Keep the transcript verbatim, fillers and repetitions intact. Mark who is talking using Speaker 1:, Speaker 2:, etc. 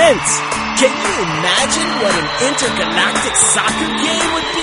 Speaker 1: immense. Can you imagine what an intergalactic soccer game would be?